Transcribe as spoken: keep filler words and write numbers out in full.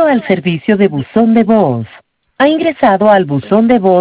Bienvenido al servicio de buzón de voz. Ha ingresado al buzón de voz